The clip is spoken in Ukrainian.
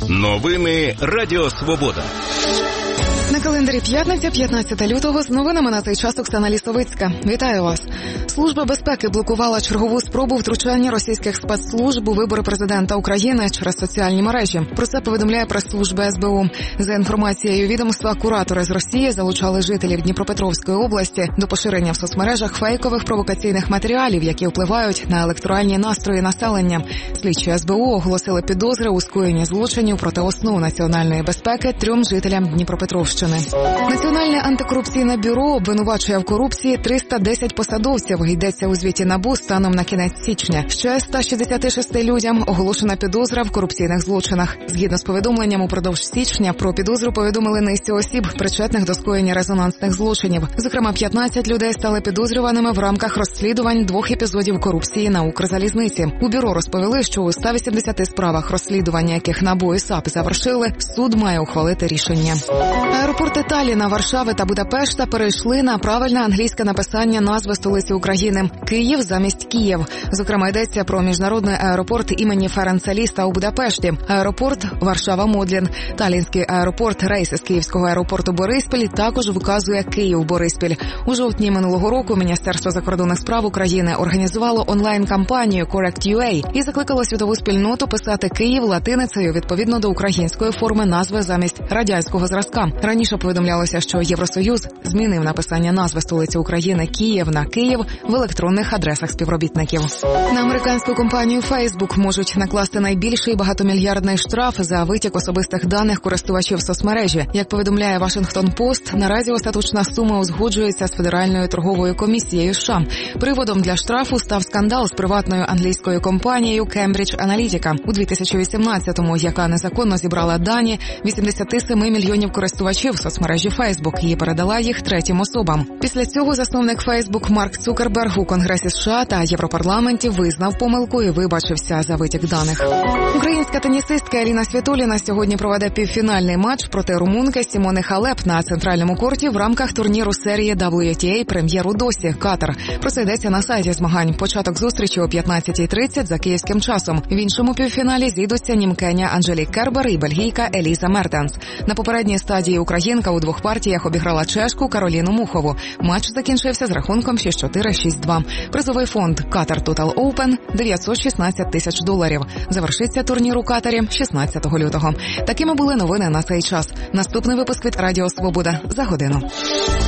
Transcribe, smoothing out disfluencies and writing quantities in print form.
Новини Радіо Свобода. На календарі п'ятниця, 15 лютого, з новинами на цей час Оксана Лісовицька. Вітаю вас. Служба безпеки блокувала чергову спробу втручання російських спецслужб у вибори президента України через соціальні мережі. Про це повідомляє прес-служба СБУ. За інформацією відомства, куратори з Росії залучали жителів Дніпропетровської області до поширення в соцмережах фейкових провокаційних матеріалів, які впливають на електоральні настрої населення. Слідчі СБУ оголосили підозри у скоєнні злочинів проти основ національної безпеки 3 жителям Дніпропетровщини. Національне антикорупційне бюро обвинувачує в корупції 310 посадовців. Йдеться у звіті НАБУ станом на кінець січня. Ще 166 людям оголошена підозра в корупційних злочинах. Згідно з повідомленням, упродовж січня про підозру повідомили низці осіб, причетних до скоєння резонансних злочинів. Зокрема, 15 людей стали підозрюваними в рамках розслідувань 2 епізодів корупції на Укрзалізниці. У бюро розповіли, що у 180 справах, розслідування яких НАБУ і САП завершили, суд має ухвалити рішення. Аеропорти Талліна, Варшави та Будапешта перейшли на правильне англійське написання назви столиці України – Київ замість Київ. Зокрема, йдеться про міжнародний аеропорт імені Ференца Ліста у Будапешті, аеропорт Варшава-Модлін. Таллінський аеропорт, рейси з київського аеропорту Бориспіль також вказує Київ-Бориспіль. У жовтні минулого року Міністерство закордонних справ України організувало онлайн-кампанію Correct.ua і закликало світову спільноту писати Київ латиницею відповідно до української форми назви замість радянського зразка. Раніше повідомлялося, що Євросоюз змінив написання назви столиці України Київ на Київ в електронних адресах співробітників. На американську компанію Facebook можуть накласти найбільший багатомільярдний штраф за витік особистих даних користувачів соцмережі. Як повідомляє Вашингтон-Пост, наразі остаточна сума узгоджується з Федеральною торговою комісією США. Приводом для штрафу став скандал з приватною англійською компанією Cambridge Analytica у 2018-му, яка незаконно зібрала дані 87 мільйонів користувачів соцмережі Facebook і передала їх третім особам. Після цього засновник Facebook Марк Цукерберг у Конгресі США та Європарламенті визнав помилку і вибачився за витік даних. Українська тенісистка Еліна Світоліна сьогодні проведе півфінальний матч проти румунки Сімони Халеп на центральному корті в рамках турніру серії WTA Прем'єр у Досі, Катар. Про це йдеться на сайті змагань. Початок зустрічі о 15:30 за київським часом. В іншому півфіналі зійдуться німкеня Анжелік Кербер і бельгійка Еліза Мертенс. На попередній стадії українка у 2 партіях обіграла чешку Кароліну Мухову. Матч закінчився з рахунком 6-4, 6-2. Призовий фонд Qatar Total Open – $916 тисяч. Завершиться турнір у Катарі 16 лютого. Такими були новини на цей час. Наступний випуск від Радіо Свобода за годину.